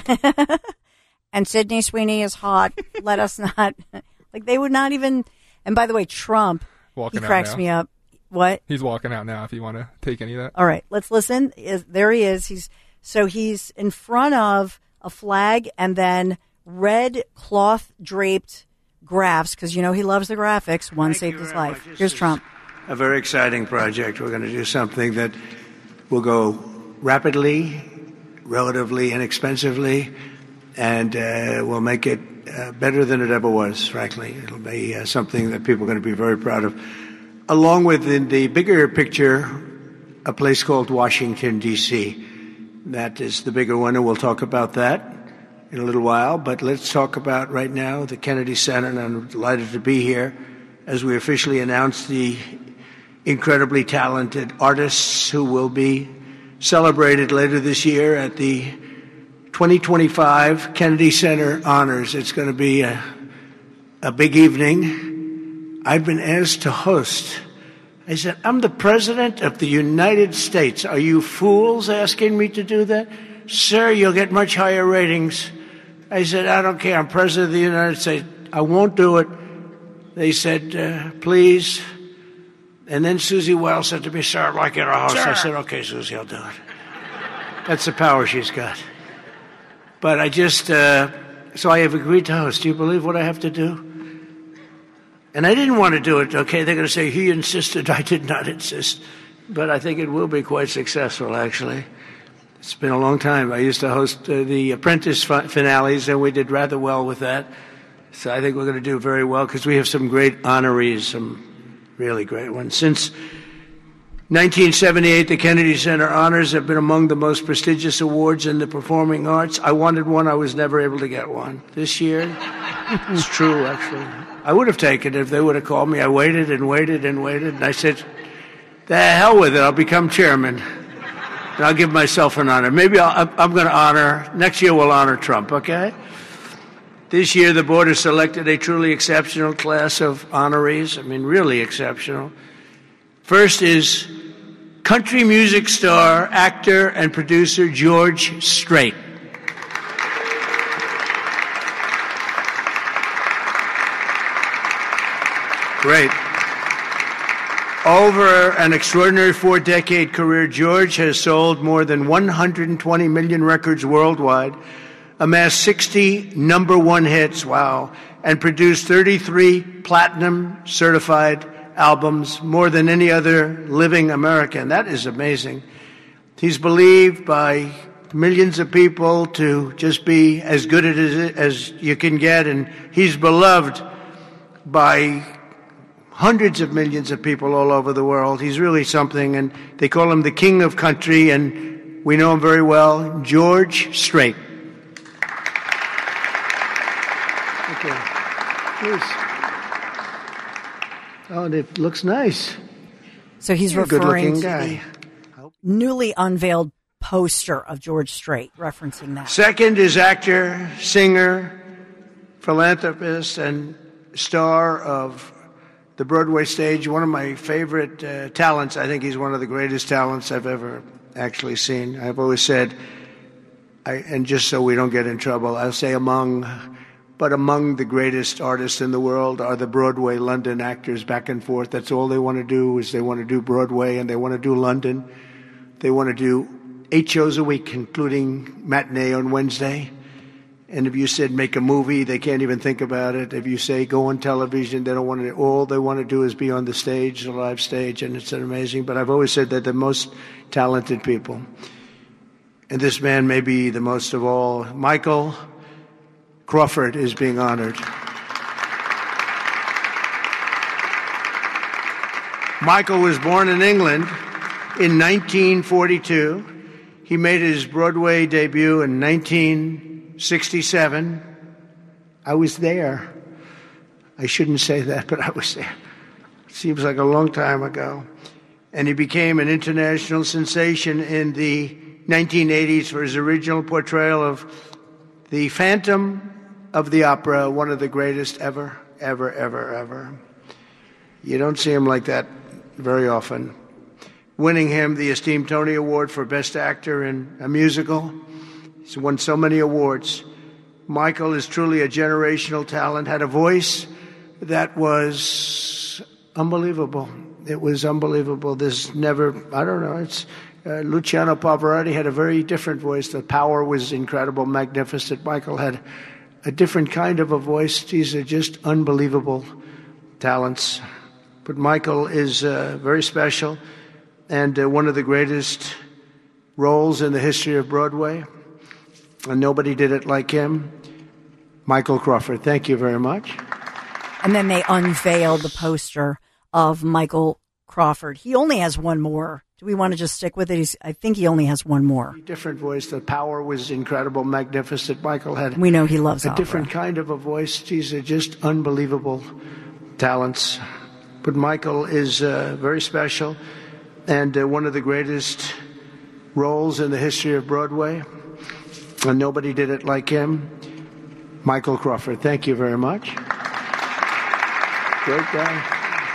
And Sydney Sweeney is hot. Let us not. Like, they would not even. And by the way, Trump, walking he cracks out now. me up. What? He's walking out now if you want to take any of that. All right, let's listen. Is There he is. He's So he's in front of a flag and then red cloth draped graphs, because, you know, he loves the graphics. One Thank saved his life. Much. Here's This Trump. A very exciting project. We're going to do something that will go rapidly, relatively inexpensively, and uh, will make it uh, better than it ever was, frankly. It'll be uh, something that people are going to be very proud of. Along with, in the bigger picture, a place called Washington, D C That is the bigger one, and we'll talk about that in a little while. But let's talk about right now the Kennedy Center, and I'm delighted to be here as we officially announce the incredibly talented artists who will be celebrated later this year at the twenty twenty-five Kennedy Center Honors. It's going to be a, a big evening. I've been asked to host. I said, I'm the President of the United States. Are you fools asking me to do that? Sir, you'll get much higher ratings. I said, I don't care. I'm President of the United States. I won't do it. They said, uh, please. And then Susie Wells said to me, sir, I'd like you to host. Sure. I said, okay, Susie, I'll do it. That's the power she's got. But I just, uh, so I have agreed to host. Do you believe what I have to do? And I didn't want to do it, okay? They're going to say, he insisted. I did not insist. But I think it will be quite successful, actually. It's been a long time. I used to host uh, the Apprentice fi- finales, and we did rather well with that. So I think we're going to do very well because we have some great honorees, some really great ones. Since nineteen seventy-eight, the Kennedy Center Honors have been among the most prestigious awards in the performing arts. I wanted one. I was never able to get one. This year, it's true, actually. I would have taken it if they would have called me. I waited and waited and waited, and I said, the hell with it. I'll become chairman, and I'll give myself an honor. Maybe I'll, I'm going to honor, next year we'll honor Trump, okay? This year the board has selected a truly exceptional class of honorees. I mean, really exceptional. First is country music star, actor, and producer George Strait. Great. Over an extraordinary four-decade career, George has sold more than one hundred twenty million records worldwide, amassed sixty number one hits, wow, and produced thirty-three platinum certified albums, more than any other living American. That is amazing. He's believed by millions of people to just be as good at it as you can get, and he's beloved by hundreds of millions of people all over the world. He's really something, and they call him the king of country, and we know him very well, George Strait. Okay, please. Oh, and it looks nice. So he's You're a referring good-looking to guy. the newly unveiled poster of George Strait, referencing that. Second is actor, singer, philanthropist, and star of the Broadway stage. One of my favorite uh, talents. I think he's one of the greatest talents I've ever actually seen. I've always said, I, and just so we don't get in trouble, I'll say among, but among the greatest artists in the world are the Broadway London actors back and forth. That's all they want to do is they want to do Broadway and they want to do London. They want to do eight shows a week, including matinee on Wednesday. And if you said make a movie, they can't even think about it. If you say go on television, they don't want to. All they want to do is be on the stage, the live stage, and it's amazing. But I've always said that the most talented people, and this man may be the most of all, Michael Crawford is being honored. Michael was born in England in nineteen forty-two. He made his Broadway debut in nineteen sixty-seven. I was there. I shouldn't say that, but I was there. Seems like a long time ago. And he became an international sensation in the nineteen eighties for his original portrayal of the Phantom of the Opera, one of the greatest ever, ever, ever, ever. You don't see him like that very often. Winning him the esteemed Tony Award for Best Actor in a Musical. He's won so many awards. Michael is truly a generational talent, had a voice that was unbelievable. It was unbelievable. There's never, I don't know, it's uh, Luciano Pavarotti had a very different voice. The power was incredible, magnificent. Michael had a different kind of a voice. These are just unbelievable talents. But Michael is uh, very special and uh, one of the greatest roles in the history of Broadway. And nobody did it like him. Michael Crawford, thank you very much. And then they unveiled the poster of Michael Crawford. He only has one more. Do we want to just stick with it? He's, I think he only has one more. Different voice. The power was incredible, magnificent. Michael had we know he loves a opera. Different kind of a voice. These are just unbelievable talents. But Michael is uh, very special and uh, one of the greatest roles in the history of Broadway. And nobody did it like him. Michael Crawford, thank you very much. Great guy.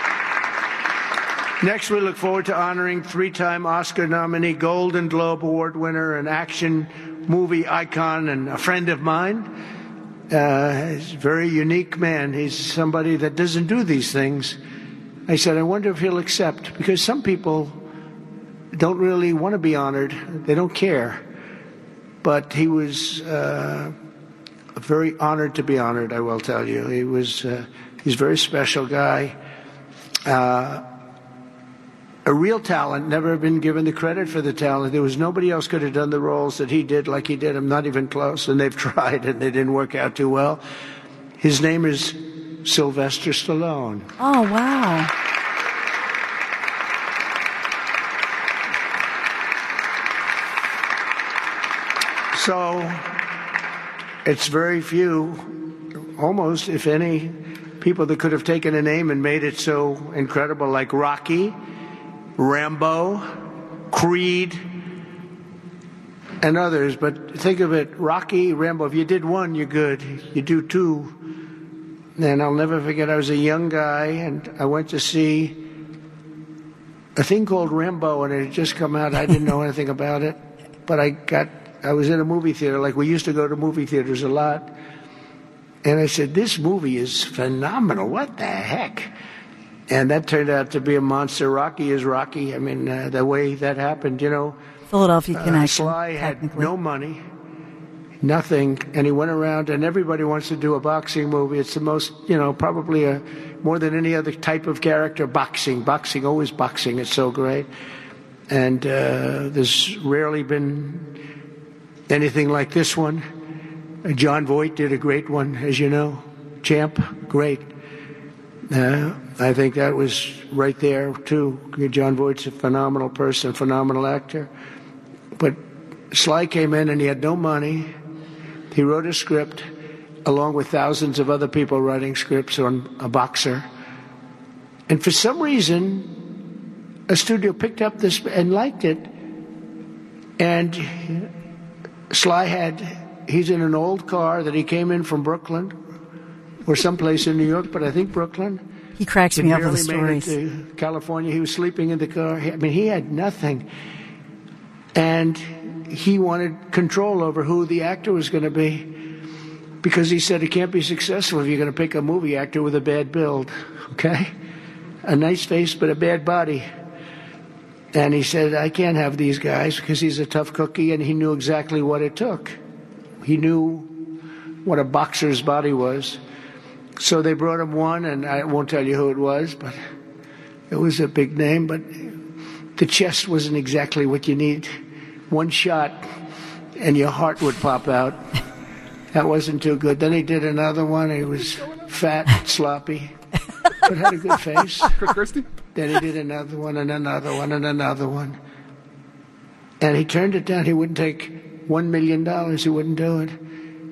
Next, we look forward to honoring three-time Oscar nominee, Golden Globe Award winner, an action movie icon, and a friend of mine. Uh, he's a very unique man. He's somebody that doesn't do these things. I said, I wonder if he'll accept, because some people don't really want to be honored. They don't care. But he was uh, very honored to be honored, I will tell you. He was, uh, he's a very special guy. Uh, a real talent, never been given the credit for the talent. There was nobody else could have done the roles that he did like he did. I'm not even close, and they've tried, and they didn't work out too well. His name is Sylvester Stallone. Oh, wow. So it's very few, almost, if any, people that could have taken a name and made it so incredible, like Rocky, Rambo, Creed, and others. But think of it, Rocky, Rambo, if you did one, you're good. You do two, and I'll never forget, I was a young guy, and I went to see a thing called Rambo, and it had just come out. I didn't know anything about it, but I got... I was in a movie theater, like we used to go to movie theaters a lot. And I said, this movie is phenomenal. What the heck? And that turned out to be a monster. Rocky is Rocky. I mean, uh, the way that happened, you know. Philadelphia Connection. Uh, Sly had no money, nothing. And he went around, and everybody wants to do a boxing movie. It's the most, you know, probably a, more than any other type of character, boxing. Boxing, always boxing. It's so great. And uh, there's rarely been anything like this one. John Voight did a great one, as you know. Champ, great. Uh, I think that was right there, too. John Voight's a phenomenal person, phenomenal actor. But Sly came in and he had no money. He wrote a script along with thousands of other people writing scripts on A Boxer. And for some reason, a studio picked up this and liked it. And Sly had, he's in an old car that he came in from Brooklyn or someplace in New York, but I think Brooklyn. He cracks He me up with the barely made it stories. to California. He was sleeping in the car. I mean, he had nothing. And he wanted control over who the actor was going to be, because he said it can't be successful if you're going to pick a movie actor with a bad build, okay? A nice face but a bad body. And he said, I can't have these guys, because he's a tough cookie, and he knew exactly what it took. He knew what a boxer's body was. So they brought him one, and I won't tell you who it was, but it was a big name, but the chest wasn't exactly what you need. One shot, and your heart would pop out. That wasn't too good. Then he did another one. He was fat, sloppy, but had a good face. Chris Christie? Then he did another one and another one and another one. And he turned it down. He wouldn't take one million dollars. He wouldn't do it.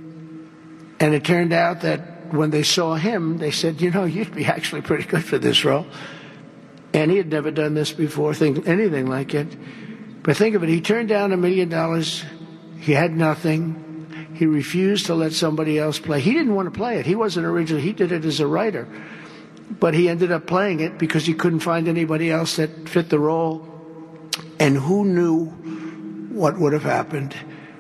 And it turned out that when they saw him, they said, you know, you'd be actually pretty good for this role. And he had never done this before, think, anything like it. But think of it, he turned down a million dollars. He had nothing. He refused to let somebody else play. He didn't want to play it. He wasn't originally, he did it as a writer. But he ended up playing it because he couldn't find anybody else that fit the role. And who knew what would have happened?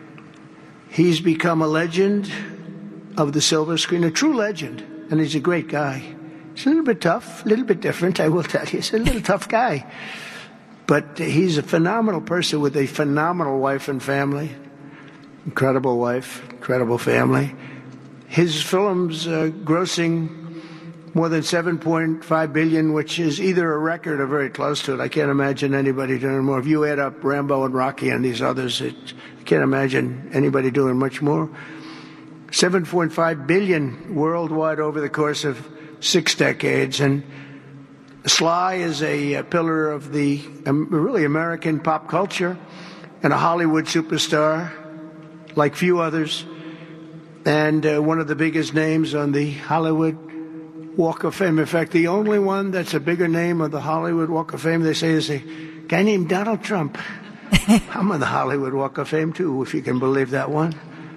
He's become a legend of the silver screen, a true legend. And he's a great guy. He's a little bit tough, a little bit different, I will tell you. He's a little tough guy. But he's a phenomenal person with a phenomenal wife and family. Incredible wife, incredible family. His films uh, grossing more than seven point five billion dollars, which is either a record or very close to it. I can't imagine anybody doing more. If you add up Rambo and Rocky and these others, it, I can't imagine anybody doing much more. seven point five billion dollars worldwide over the course of six decades. And Sly is a, a pillar of the um, really American pop culture and a Hollywood superstar like few others, and uh, one of the biggest names on the Hollywood Walk of Fame. In fact, the only one that's a bigger name on the Hollywood Walk of Fame, they say, is a guy named Donald Trump. I'm on the Hollywood Walk of Fame, too, if you can believe that one.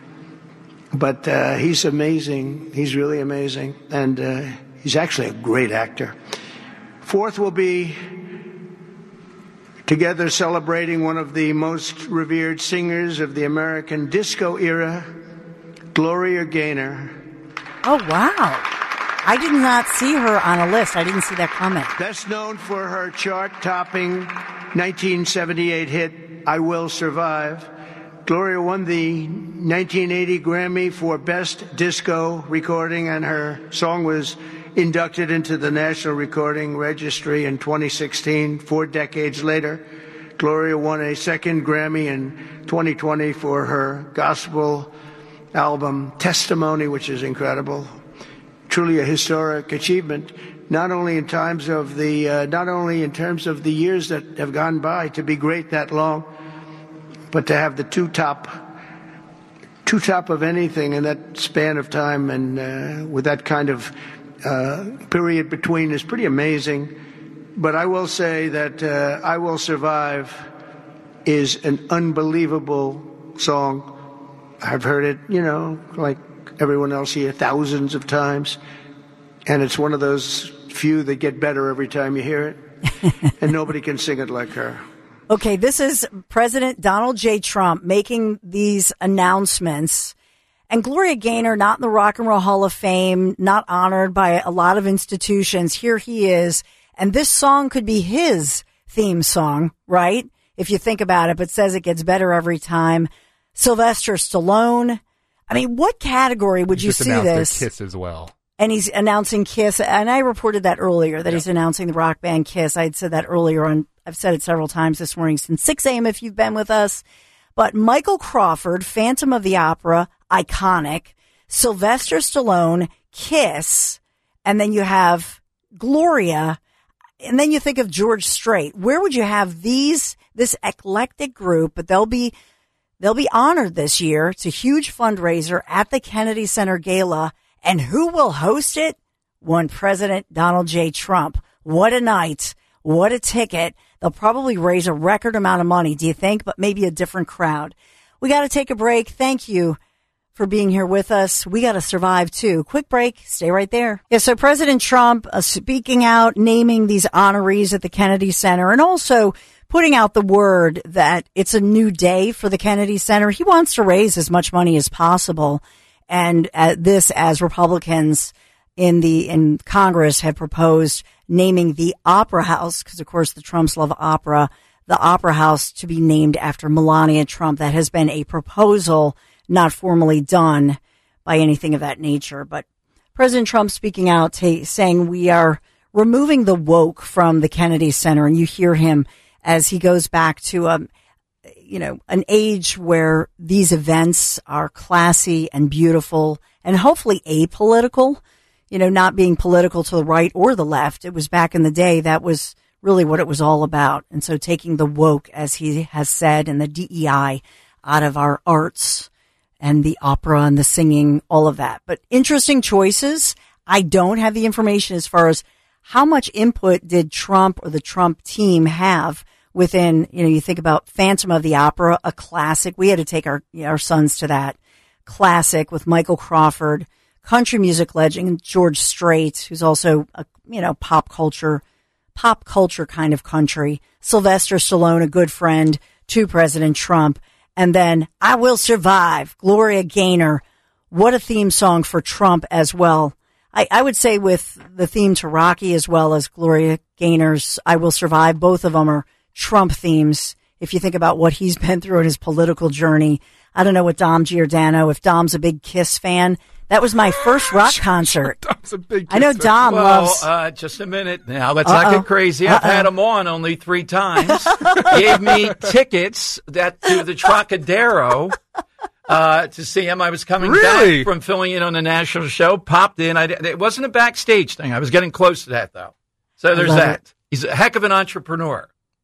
But uh, he's amazing. He's really amazing. And uh, he's actually a great actor. Fourth will be together celebrating one of the most revered singers of the American disco era, Gloria Gaynor. Oh, wow. I did not see her on a list. I didn't see that comment. Best known for her chart-topping nineteen seventy-eight hit, I Will Survive. Gloria won the nineteen eighty Grammy for Best Disco Recording, and her song was inducted into the National Recording Registry in twenty sixteen. Four decades later, Gloria won a second Grammy in twenty twenty for her gospel album Testimony, which is incredible. Truly a historic achievement, not only in times of the, uh, not only in terms of the years that have gone by to be great that long, but to have the two top, two top of anything in that span of time, and uh, with that kind of uh, period between is pretty amazing. But I will say that uh, I Will Survive is an unbelievable song. I've heard it, you know, like everyone else here, thousands of times. And it's one of those few that get better every time you hear it. And nobody can sing it like her. Okay, this is President Donald J. Trump making these announcements. And Gloria Gaynor, not in the Rock and Roll Hall of Fame, not honored by a lot of institutions. Here he is. And this song could be his theme song, right? If you think about it, but says it gets better every time. Sylvester Stallone. I mean, what category would he's you just see announced this? their Kiss as well. And he's announcing Kiss. And I reported that earlier, that yep. he's announcing the rock band Kiss. I had said that earlier on. I've said it several times this morning since six a.m. if you've been with us. But Michael Crawford, Phantom of the Opera, iconic. Sylvester Stallone, Kiss. And then you have Gloria. And then you think of George Strait. Where would you have these, this eclectic group? But they'll be, they'll be honored this year. It's a huge fundraiser at the Kennedy Center Gala. And who will host it? One President Donald J. Trump. What a night. What a ticket. They'll probably raise a record amount of money, do you think? But maybe a different crowd. We got to take a break. Thank you for being here with us. We got to survive too. Quick break. Stay right there. Yeah, so President Trump uh, speaking out, naming these honorees at the Kennedy Center, and also putting out the word that it's a new day for the Kennedy Center. He wants to raise as much money as possible. And uh, this, as Republicans in the in Congress have proposed naming the Opera House, because of course the Trumps love opera, the Opera House to be named after Melania Trump. That has been a proposal, not formally done by anything of that nature. But President Trump speaking out, t- saying we are removing the woke from the Kennedy Center. And you hear him as he goes back to, um, you know, an age where these events are classy and beautiful and hopefully apolitical, you know, not being political to the right or the left. It was back in the day. That was really what it was all about. And so taking the woke, as he has said, and the D E I out of our arts and the opera and the singing, all of that. But interesting choices. I don't have the information as far as how much input did Trump or the Trump team have within, you know, you think about Phantom of the Opera, a classic. We had to take our, you know, our sons to that classic with Michael Crawford, country music legend George Strait, who's also a, you know, pop culture, pop culture kind of country. Sylvester Stallone, a good friend to President Trump. And then I Will Survive, Gloria Gaynor. What a theme song for Trump as well. I, I would say with the theme to Rocky as well as Gloria Gaynor's I Will Survive, both of them are Trump themes. If you think about what he's been through in his political journey. I don't know what Dom Giordano, if Dom's a big Kiss fan. That was my first rock concert. Dom's a big Kiss I know Dom well, loves. Uh, just a minute now. Let's Uh-oh. not get crazy. I've Uh-oh. had him on only three times. Gave me tickets that to the Trocadero uh, to see him. I was coming Really? back from filling in on the national show. Popped in. I, it wasn't a backstage thing. I was getting close to that, though. So there's love that. it. He's a heck of an entrepreneur.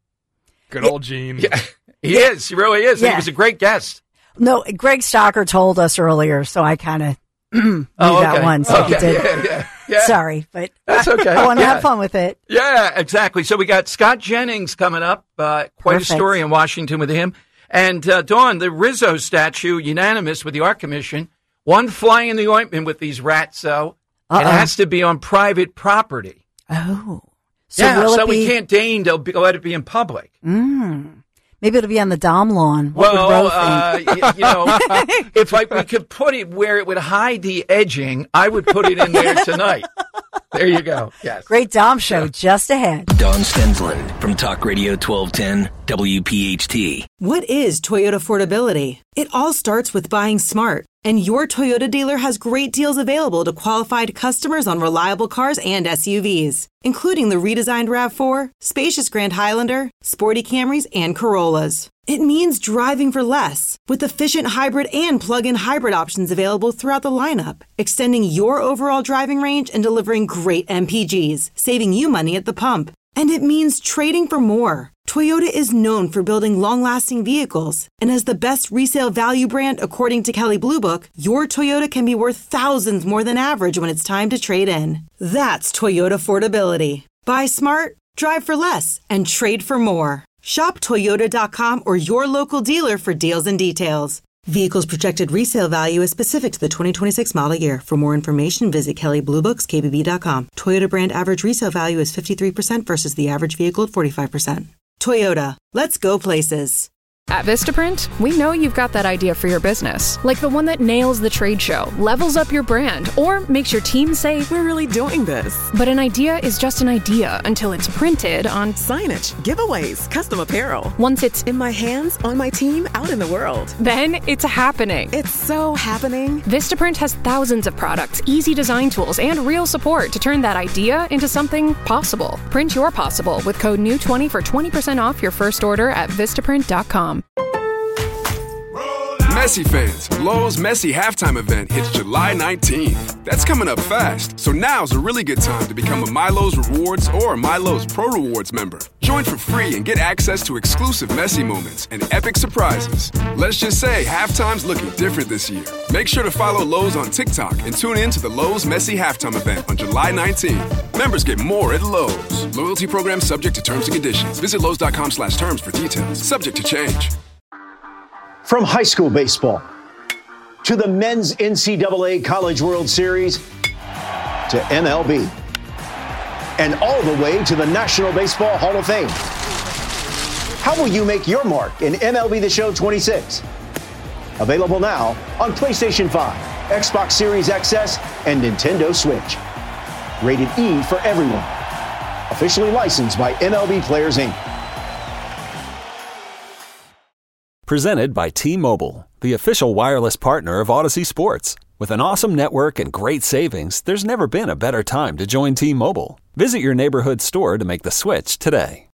Good old Gene. Yeah, he is. He really is. Yeah. He was a great guest. No, Greg Stocker told us earlier, so I kind of knew Oh, okay. that one. So okay. he did. Yeah, yeah, yeah. Sorry, but That's okay. I want to Yeah. have fun with it. Yeah, exactly. So we got Scott Jennings coming up. Uh, quite Perfect. a story in Washington with him. And uh, Dawn, the Rizzo statue, unanimous with the Art Commission. One fly in the ointment with these rats, though. Uh-oh. It has to be on private property. Oh. So yeah, will so it be, we can't deign to be, let it be in public. Mm, maybe it'll be on the Dom lawn. What well, would Ro uh, think? y- you know, if I, we could put it where it would hide the edging, I would put it in there tonight. There you go. Yes. Great Dom show just ahead. Don Stensland from Talk Radio twelve ten W P H T. What is Toyota affordability? It all starts with buying smart. And your Toyota dealer has great deals available to qualified customers on reliable cars and S U Vs, including the redesigned RAV four, spacious Grand Highlander, sporty Camrys, and Corollas. It means driving for less, with efficient hybrid and plug-in hybrid options available throughout the lineup, extending your overall driving range and delivering great M P Gs, saving you money at the pump. And it means trading for more. Toyota is known for building long-lasting vehicles, and as the best resale value brand according to Kelley Blue Book, your Toyota can be worth thousands more than average when it's time to trade in. That's Toyota affordability. Buy smart, drive for less, and trade for more. Shop Toyota dot com or your local dealer for deals and details. Vehicles projected resale value is specific to the twenty twenty-six model year. For more information, visit Kelley Blue Books K B B dot com. Toyota brand average resale value is fifty-three percent versus the average vehicle at forty-five percent. Toyota, let's go places. At Vistaprint, we know you've got that idea for your business, like the one that nails the trade show, levels up your brand, or makes your team say, "We're really doing this." But an idea is just an idea until it's printed on signage, giveaways, custom apparel. Once it's in my hands, on my team, out in the world. Then it's happening. It's so happening. Vistaprint has thousands of products, easy design tools, and real support to turn that idea into something possible. Print your possible with code new twenty for twenty percent off your first order at Vistaprint dot com. Messi fans, Lowe's Messi halftime event hits July nineteenth. That's coming up fast, so now's a really good time to become a MyLowe's Rewards or MyLowe's Pro Rewards member. Join for free and get access to exclusive Messi moments and epic surprises. Let's just say halftime's looking different this year. Make sure to follow Lowe's on TikTok and tune in to the Lowe's Messi halftime event on July nineteenth. Members get more at Lowe's. Loyalty program subject to terms and conditions. Visit Lowe's.com slash terms for details. Subject to change. From high school baseball to the men's N C double A College World Series to M L B and all the way to the National Baseball Hall of Fame. How will you make your mark in M L B The Show twenty-six? Available now on PlayStation five, Xbox Series X S, and Nintendo Switch. Rated E for everyone. Officially licensed by M L B Players, Incorporated. Presented by T-Mobile, the official wireless partner of Odyssey Sports. With an awesome network and great savings, there's never been a better time to join T-Mobile. Visit your neighborhood store to make the switch today.